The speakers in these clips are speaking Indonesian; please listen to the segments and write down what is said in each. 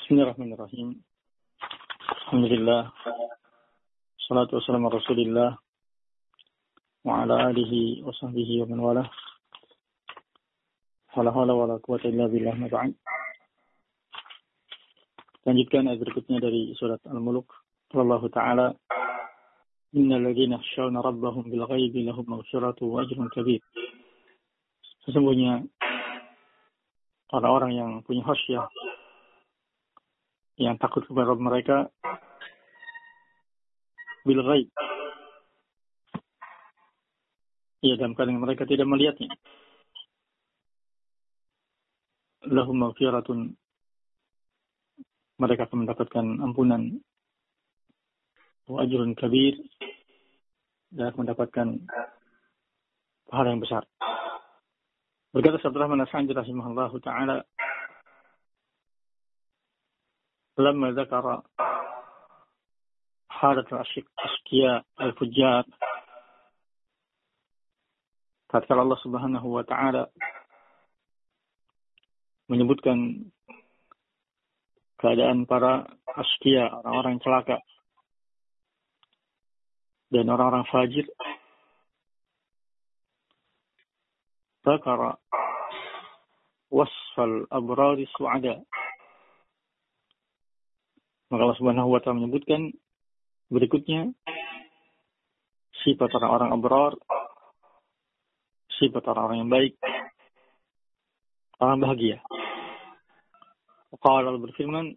Bismillahirrahmanirrahim. Alhamdulillah. Salatu wassalamu ala Rasulillah wa ala alihi wa sahbihi wa man walah. La haula wa la quwwata illa billah. Ba'd. Lanjutkan ayat berikutnya dari surat Al-Mulk. Allah Ta'ala, innal ladzina yakhshawna rabbahum bil ghaibi lahum maghfiratu wa ajrun kabir. Sesungguhnya orang-orang yang punya khasyah, yang takut kepada Rabb mereka bil ghaib, ya dalam keadaan mereka tidak melihatnya, lahum maghfiratun, mereka akan mendapatkan ampunan, wa ajrun kabir, dan akan mendapatkan pahala yang besar. Berkata Abdurrahman As-Sa'di rahimahullahu ta'ala, lamma dzakara halat al-ashqiya al-fujjar, tatkala Allah Subhanahu wa ta'ala menyebutkan keadaan para asqiya, orang-orang celaka, dan orang-orang fajir, dzakara wasfal abrari su'ada, maka Allah Subhanahu wa ta'ala menyebutkan berikutnya sifat orang-orang abrar, sifat orang-orang yang baik, orang bahagia. Qala Allah berfirman,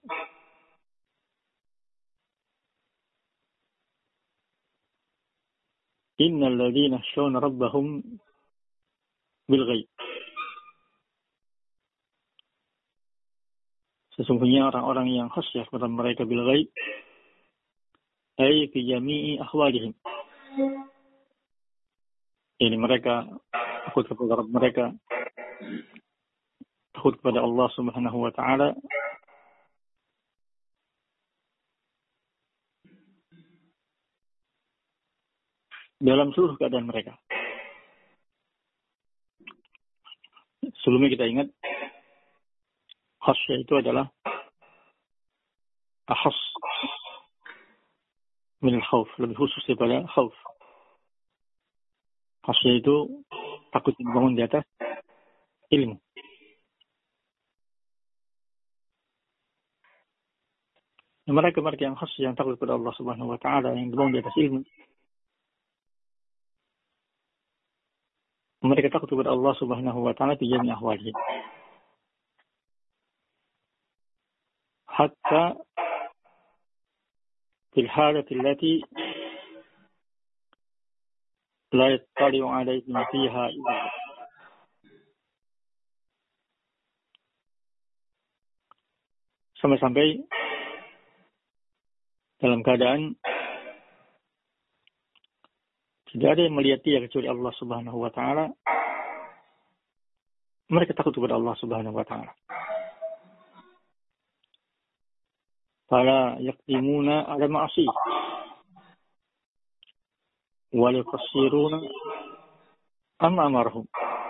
innal ladzina yakhshawna rabbahum bil ghaib. Sesungguhnya orang-orang yang khasyah kepada mereka bil ghaib, ay fi jami'i ahwalihim. Ini mereka takut kepada Rabb mereka, takut kepada Allah Subhanahu wa ta'ala dalam seluruh keadaan mereka. Sebelumnya kita ingat, khasyah itu adalah akhas min al-khawf, lebih khusus daripada khawf. Khasyah itu takut dibangun di atas ilmu. Mereka-mereka yang khasyah, yang takut kepada Allah Subhanahu wa ta'ala, yang dibangun di atas ilmu, mereka takut kepada Allah Subhanahu wa ta'ala fi jami' ahwalihim. Hatta fil halati allati la yattali'u 'alayhim fiha illa. Sampai-sampai dalam keadaan tidak ada yang melihat dia kecuali Allah Subhanahu wa ta'ala, mereka takut kepada Allah Subhanahu wa ta'ala. Fala yaqdimuna ala ma'asi wa la yuqassiruna amma amarhum.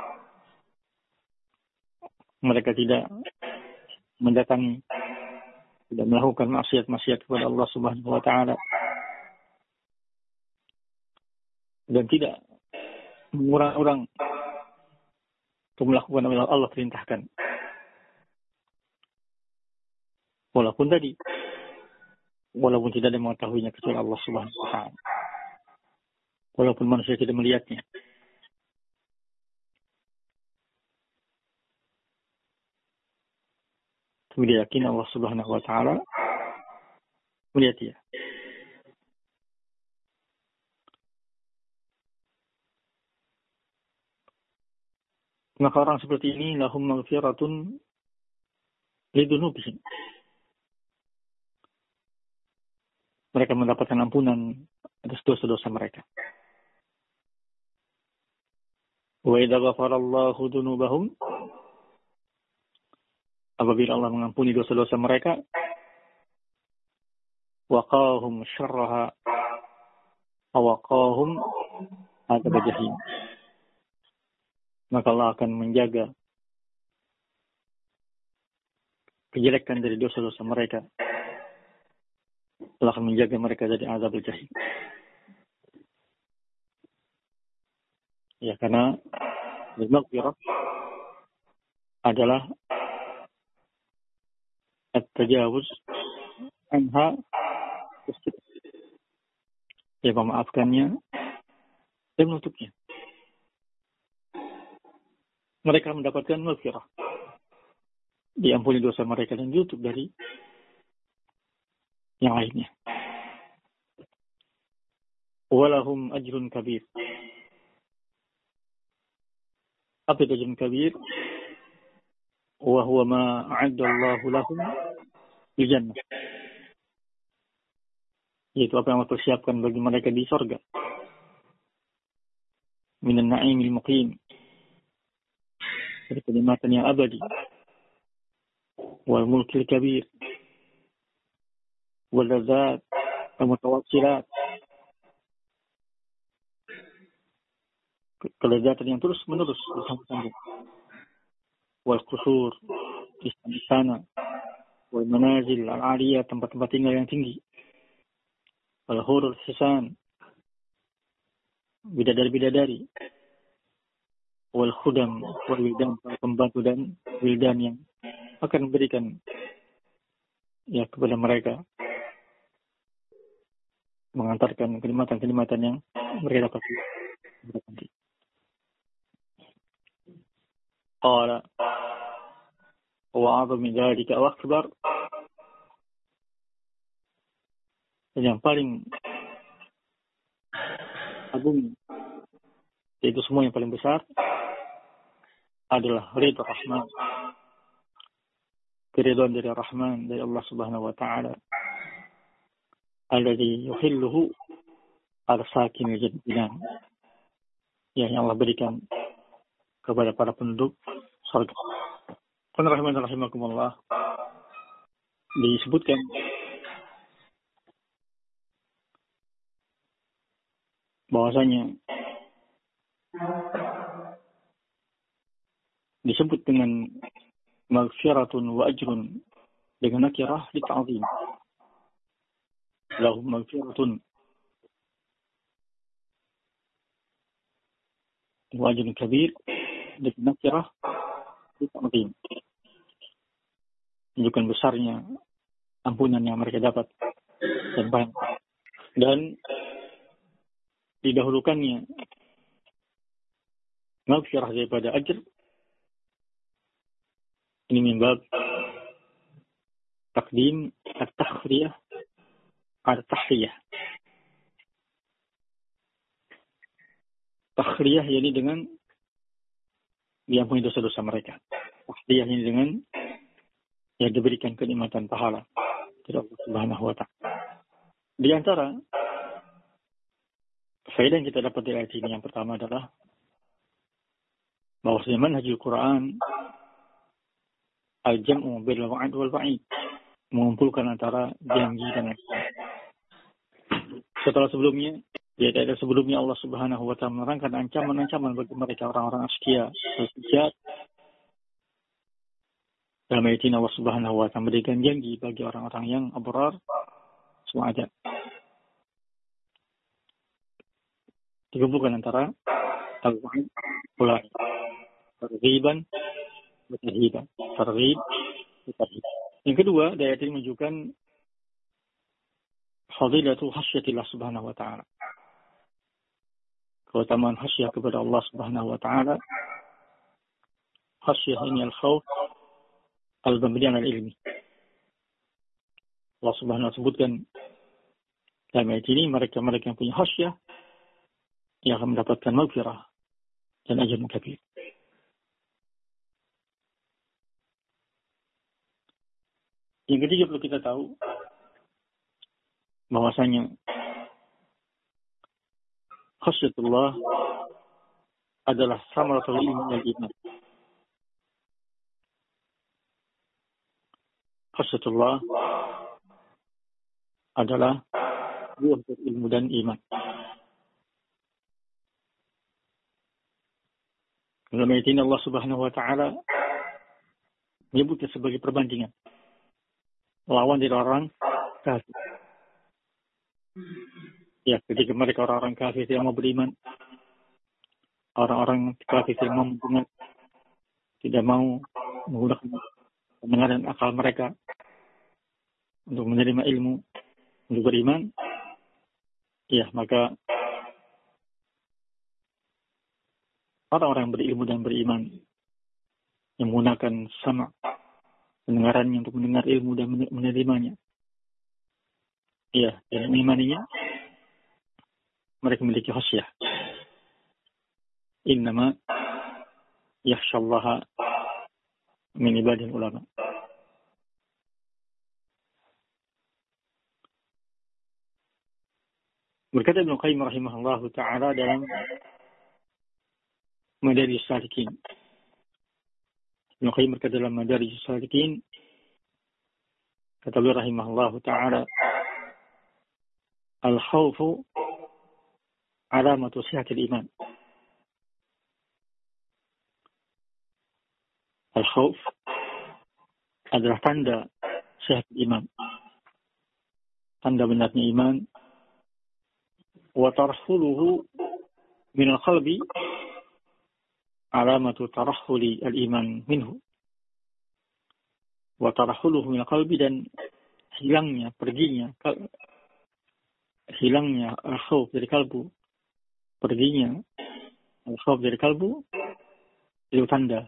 Mereka tidak mendatangi, tidak melakukan maksiat-maksiat kepada Allah Subhanahu wa ta'ala, dan tidak mengurang-urang untuk melakukan apa yang Allah perintahkan. Walaupun tidak ada yang mengetahuinya kecuali Allah Subhanahu wa ta'ala. Walaupun manusia tidak melihatnya. Tapi dia yakin Allah Subhanahu wa ta'ala melihat dia. Maka orang seperti ini lahum maghfiratun lidunubihim. Mereka mendapatkan ampunan atas dosa-dosa mereka. Wa idza ghafara Allahu dzunubahum, apabila Allah mengampuni dosa-dosa mereka, waqahum syarraha awaqahum adzab jahim, maka Allah akan menjaga kejelekan dari dosa-dosa mereka. Allah akan menjaga mereka dari azab jahim. Ya, karena al-maghfirah adalah at-tajawuz anha, ya, memaafkannya dan menutupnya. Mereka mendapatkan maghfirah, diampuni dosa mereka dan ditutup dari yang lainnya. Walahum ajrun kabir. Apa itu ajrun kabir? Wa huwa ma a'adda Allahu lahum di jannah. Yaitu apa yang Allah persiapkan bagi mereka di surga. Minan na'imil muqim. Dari kenikmatan yang abadi. Wal mulkil kabir. Wal ladzat wa mutawassilat. Kelezatan yang terus menerus bersambung. Wal qusur, istana, wal manazil al-aliyah, tempat-tempat tinggal yang tinggi. Wal hurul hisan, bidadari-bidadari. Wal khudam, wal wildan, pembantu dan wildan yang akan memberikan ya kepada mereka, mengantarkan kenikmatan-kenikmatan yang mereka dapat. Qala wa 'azam min dzalika wa akbar. Dan yang paling agung, yaitu semua yang paling besar, adalah ridha Rahman, keridhaan dari Rahman, dari Allah Subhanahu wa taala, alladzi yuhilluhu ala sakinil jinan, yang Allah berikan kepada para penduduk surga. Rahimakumullah, disebutkan bahwasanya disebut dengan maghfiratun wa ajrun dengan nakirah li ta'zim. Lahum maghfiratun wa ajrun kabir dengan nakirah li ta'zim. Menunjukkan besarnya ampunan yang mereka dapat dan banyak. Dan didahulukannya maghfirah daripada ajr. Ini min bab takdim at-takhriyah al-tahriyah. Takhriyah yakni dengan diampuni dosa-dosa mereka. Tahriyah ini dengan yang diberikan kenikmatan pahala dari Allah Subhanahu wa taala. Di antara faedah yang kita dapat dari ayat ini, yang pertama adalah bahwasanya manhajul Quran al-jam'u bil wa'd wal wa'id, mengumpulkan antara janji dan ancaman. Setelah sebelumnya, di ayat sebelumnya Allah Subhanahu wa taala menerangkan ancaman-ancaman bagi mereka orang-orang askia, sejat. Dalam ayat ini Allah Subhanahu wa taala memberikan janji bagi orang-orang yang abrar, semua ada. Digabungkan antara al-wa'id wal wa'id. Targhiban wa tarhiban. Targhib wa tarhib. Yang kedua, ayat ini menunjukkan fadilatu khasyatillah Subhanahu wa taala. Keutamaan khasyah kepada Allah Subhanahu wa taala. Khasyah ini al-khauf al-mabni' al-ilmi. Allah Subhanahu wa taala sebutkan dalam ayat ini mereka-mereka yang punya khasyah yang akan mendapatkan maghfirah dan ajrun kabir. Yang ketiga perlu kita tahu bahwasanya khasyatullah adalah samaratul ilmi wal iman. Khasyatullah adalah buah dari ilmu dan iman. Dalam ayat ini Allah Subhanahu wa taala menyebutnya sebagai perbandingan. lawan dari orang kafir. Ya, ketika mereka orang-orang kafir yang mau beriman, orang-orang kafir yang mau tidak mau menggunakan pendengaran akal mereka untuk menerima ilmu, untuk beriman, ya maka orang-orang yang berilmu dan beriman yang menggunakan sama pendengarannya untuk mendengar ilmu dan menerimanya, ya, dan mengimaninya, mereka memiliki khasyah. Innama yakhshallaha min ibadil ulama. Berkata Ibnu Qayyim rahimahullahu ta'ala dalam Madarijus Salikin. Ibnu Qayyim berkata dalam Madarijus Salikin, kata beliau rahimahullahu ta'ala, al-khawfu alamatu sihatil iman. Al-khawf adalah tanda sehat iman, tanda benarnya iman. Wa tarhuluhu min al-qalbi alamatu tarahuli al-iman minhu. Wa tarhuluhu min al-qalbi, dan hilangnya, perginya al-khawf dari kalbu, perginya al-khawf dari kalbu, itu tanda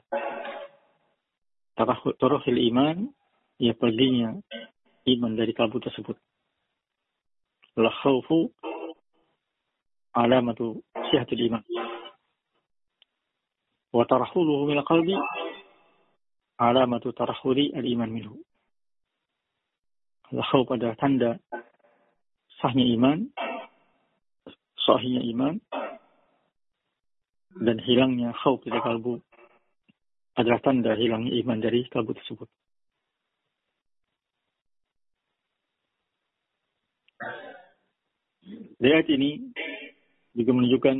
tarahul iman, ya perginya iman dari kalbu tersebut. Al-khawfu alamatu sihatil iman. Wa tarahuluhu min al-qalbi alamatu tarahuli al-iman minhu. Al-khawf adalah tanda sahnya iman, sahihnya iman, dan hilangnya khawf dari kalbu adalah tanda hilangnya iman dari kalbu tersebut. Dari ayat ini juga menunjukkan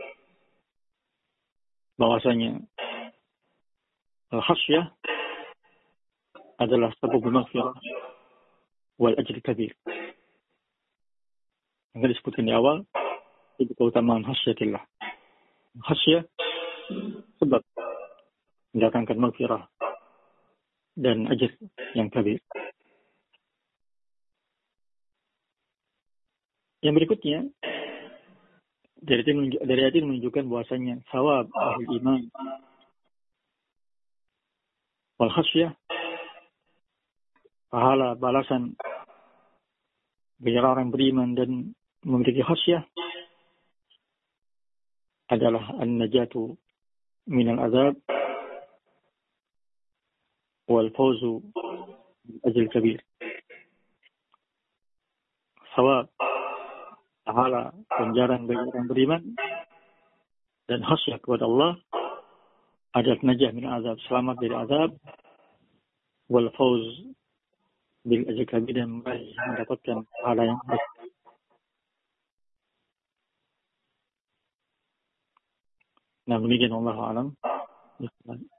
bahwasanya al-khasyah adalah sababul maghfirah wal ajri kabir. Yang disebutkan di awal itu keutamaan khasyatillah. Khasyah sebab mendatangkan maghfirah dan ajr yang kabir. Yang berikutnya dari ayat ini menunjukkan bahwasanya thawab ahli iman wal khasyah, pahala balasan bagi orang beriman dan memiliki khasyah, adalah an-najatu minal azab wal fawzu bil ajr kabir. Thawab, pahala, ganjaran bagi orang beriman dan khasyah kepada Allah adalah najah min azab, selamat dari azab, wal fawz bil ajr kabir, dan mendapatkan pahala yang besar. Nah, demikian, wallahu a'lam.